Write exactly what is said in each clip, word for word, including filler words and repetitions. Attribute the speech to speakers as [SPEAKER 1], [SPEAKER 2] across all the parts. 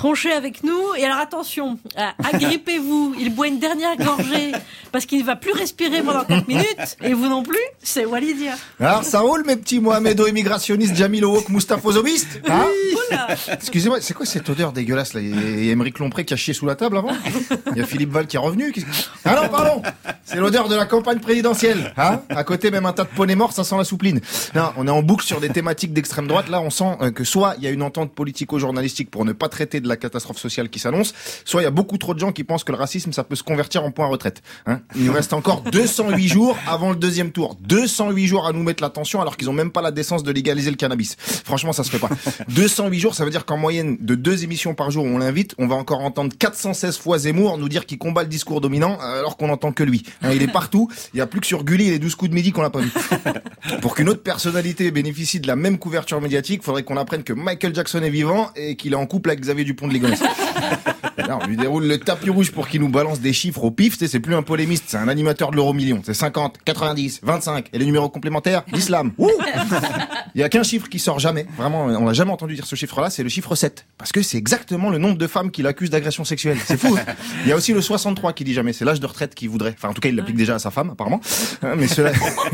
[SPEAKER 1] Tronchez avec nous. Et alors attention, euh, agrippez-vous. Il boit une dernière gorgée parce qu'il ne va plus respirer pendant quatre minutes. Et vous non plus, c'est Walidia.
[SPEAKER 2] Alors ça roule mes petits Mohamedo immigrationnistes, Jamil Owok, Moustapha-zobistes, hein? Excusez-moi, c'est quoi cette odeur dégueulasse là? Il y a Émeric Lompré qui a chié sous la table avant? Il y a Philippe Val qui est revenu? Ah non, pardon! C'est l'odeur de la campagne présidentielle, hein? À côté, même un tas de poneys morts, ça sent la soupline. Non, on est en boucle sur des thématiques d'extrême droite. Là, on sent que soit il y a une entente politico-journalistique pour ne pas traiter de la catastrophe sociale qui s'annonce, soit il y a beaucoup trop de gens qui pensent que le racisme, ça peut se convertir en point à retraite, hein? Il nous reste encore deux cent huit jours avant le deuxième tour. deux cent huit jours à nous mettre la tension alors qu'ils ont même pas la décence de légaliser le cannabis. Franchement, ça se fait pas. deux cent huit jours, ça veut dire qu'en moyenne de deux émissions par jour où on l'invite, on va encore entendre quatre cent seize fois Zemmour nous dire qu'il combat le discours dominant alors qu'on n'entend que lui. Hein, il est partout. Il y a plus que sur Gulli et les douze coups de midi qu'on l'a pas vu. Pour qu'une autre personnalité bénéficie de la même couverture médiatique, faudrait qu'on apprenne que Michael Jackson est vivant et qu'il est en couple avec Xavier Dupont de Ligonnès. Là, on lui déroule le tapis rouge pour qu'il nous balance des chiffres au pif. C'est plus un polémiste, c'est un animateur de l'euro million. C'est cinquante, quatre-vingt-dix, vingt-cinq. Et les numéros complémentaires, l'islam. Ouh, il y a qu'un chiffre qui sort jamais. Vraiment, on n'a jamais entendu dire ce chiffre-là, c'est le chiffre sept. Parce que c'est exactement le nombre de femmes qui l'accusent d'agression sexuelle. C'est fou. Hein. Il y a aussi le soixante-trois qui dit jamais. C'est l'âge de retraite qu'il voudrait. Enfin, en tout cas, il l'applique déjà à sa femme, apparemment. Mais cela...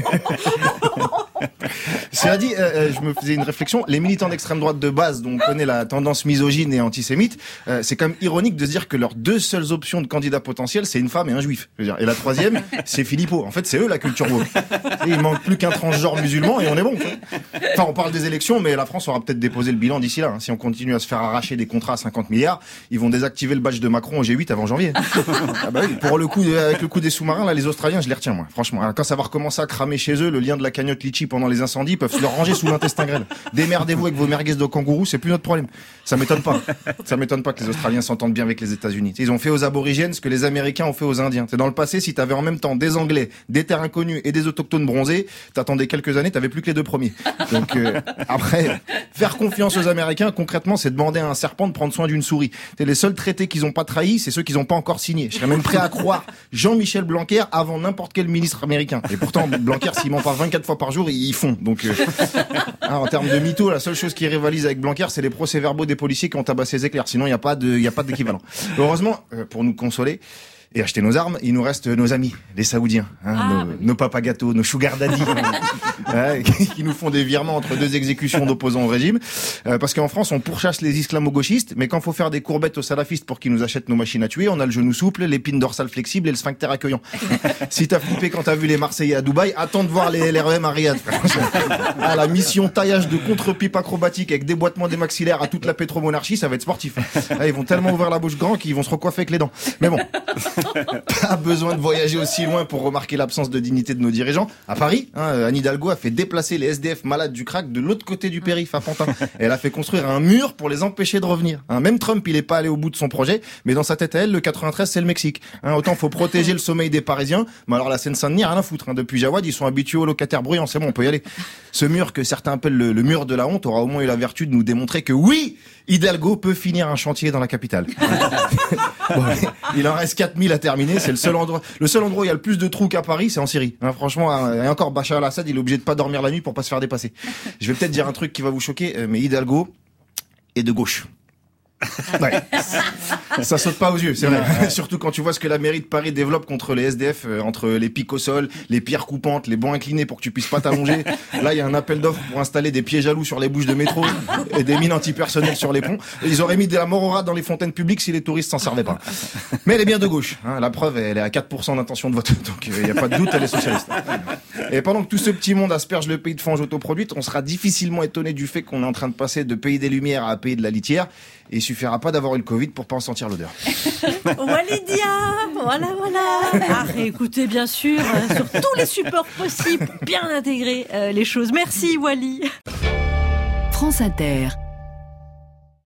[SPEAKER 2] Cela dit, euh, je me faisais une réflexion. Les militants d'extrême droite de base, dont on connaît la tendance misogyne et antisémite, euh, c'est quand même ironique de se dire que leurs deux seules options de candidats potentiels, c'est une femme et un juif. Je veux dire. Et la troisième, c'est Philippot. En fait, c'est eux la culture woke. Et il manque plus qu'un transgenre musulman et on est bon. Enfin, on parle des élections, mais la France aura peut-être déposé le bilan d'ici là. Hein. Si on continue à se faire arracher des contrats à cinquante milliards, ils vont désactiver le badge de Macron au G huit avant janvier. Ah bah oui. Pour le coup, avec le coup des sous-marins, là, les Australiens, je les retiens, moi. Franchement, quand ça va recommencer à cramer chez eux, le lien de la cagnotte litchi pendant les incendies peuvent se le ranger sous l'intestin grêle. Démerdez-vous avec vos merguez de kangourou, c'est plus notre problème. Ça m'étonne pas. Ça m'étonne pas que les Australiens s'entendent bien avec les États-Unis. Ils ont fait aux aborigènes ce que les Américains ont fait aux Indiens. C'est dans le passé, si t'avais en même temps des Anglais, des terres inconnues et des autochtones bronzés, t'attendais quelques années, t'avais plus que les deux premiers. Donc euh, après, faire confiance aux Américains, concrètement, c'est demander à un serpent de prendre soin d'une souris. C'est les seuls traités qu'ils ont pas trahis, c'est ceux qu'ils ont pas encore signés. Je serais même prêt à croire Jean-Michel Blanquer avant n'importe quel ministre américain. Et pourtant, Blanquer, s'il ment pas vingt-quatre fois par jour, ils font. Donc euh, hein, en termes de mytho, la seule chose qui rivalise avec Blanquer, c'est les procès-verbaux des policiers qui ont tabassé les éclairs. Sinon, il y a pas de, il y a pas d'équivalent. Heureusement, euh, pour nous consoler et acheter nos armes, il nous reste nos amis, les Saoudiens, hein, ah, nos, oui. nos papas gâteaux, nos sugar daddy, hein, qui nous font des virements entre deux exécutions d'opposants au régime. Euh, parce qu'en France, on pourchasse les islamo-gauchistes, mais quand faut faire des courbettes aux salafistes pour qu'ils nous achètent nos machines à tuer, on a le genou souple, l'épine dorsale flexible et le sphincter accueillant. Si t'as flippé quand t'as vu les Marseillais à Dubaï, attends de voir les L R E M à Riyad. Ah, la mission taillage de contre-pipe acrobatique avec déboîtement des maxillaires à toute la pétromonarchie, ça va être sportif. Ah, ils vont tellement ouvrir la bouche grand qu'ils vont se recoiffer avec les dents. Mais bon. Pas besoin de voyager aussi loin pour remarquer l'absence de dignité de nos dirigeants. À Paris, hein, Anne Hidalgo a fait déplacer les S D F malades du crack de l'autre côté du périph' à Pantin. Et elle a fait construire un mur pour les empêcher de revenir. Hein, même Trump, il est pas allé au bout de son projet, mais dans sa tête à elle, le quatre-vingt-treize, c'est le Mexique. Hein, autant faut protéger le sommeil des Parisiens, mais alors la Seine-Saint-Denis, rien à foutre. Hein, depuis Jawad, ils sont habitués aux locataires bruyants, c'est bon, on peut y aller. Ce mur que certains appellent le, le mur de la honte aura au moins eu la vertu de nous démontrer que oui, Hidalgo peut finir un chantier dans la capitale. Bon, il en reste quatre mille à terminer, c'est le seul endroit, le seul endroit où il y a le plus de trous qu'à Paris, c'est en Syrie. Hein, franchement, et encore Bachar al-Assad, il est obligé de pas dormir la nuit pour pas se faire dépasser. Je vais peut-être dire un truc qui va vous choquer, mais Hidalgo est de gauche. Ouais. Ça saute pas aux yeux, c'est vrai. Surtout quand tu vois ce que la mairie de Paris développe contre les S D F, euh, entre les pics au sol, les pierres coupantes, les bancs inclinés pour que tu puisses pas t'allonger. Là, il y a un appel d'offres pour installer des pieds jaloux sur les bouches de métro et des mines antipersonnelles sur les ponts. Et ils auraient mis de la mort au rat dans les fontaines publiques si les touristes s'en servaient pas. Mais elle est bien de gauche. Hein. La preuve, elle est à quatre pour cent d'intention de vote. Donc, il euh, y a pas de doute, elle est socialiste. Et pendant que tout ce petit monde asperge le pays de fange autoproduite, on sera difficilement étonné du fait qu'on est en train de passer de pays des Lumières à pays de la litière. Et il suffira pas d'avoir eu le Covid pour pas en sentir l'odeur.
[SPEAKER 1] Walidia, voilà, voilà. À réécouter, bien sûr, euh, sur tous les supports possibles, bien intégrer euh, les choses. Merci, Wally.
[SPEAKER 3] France Inter.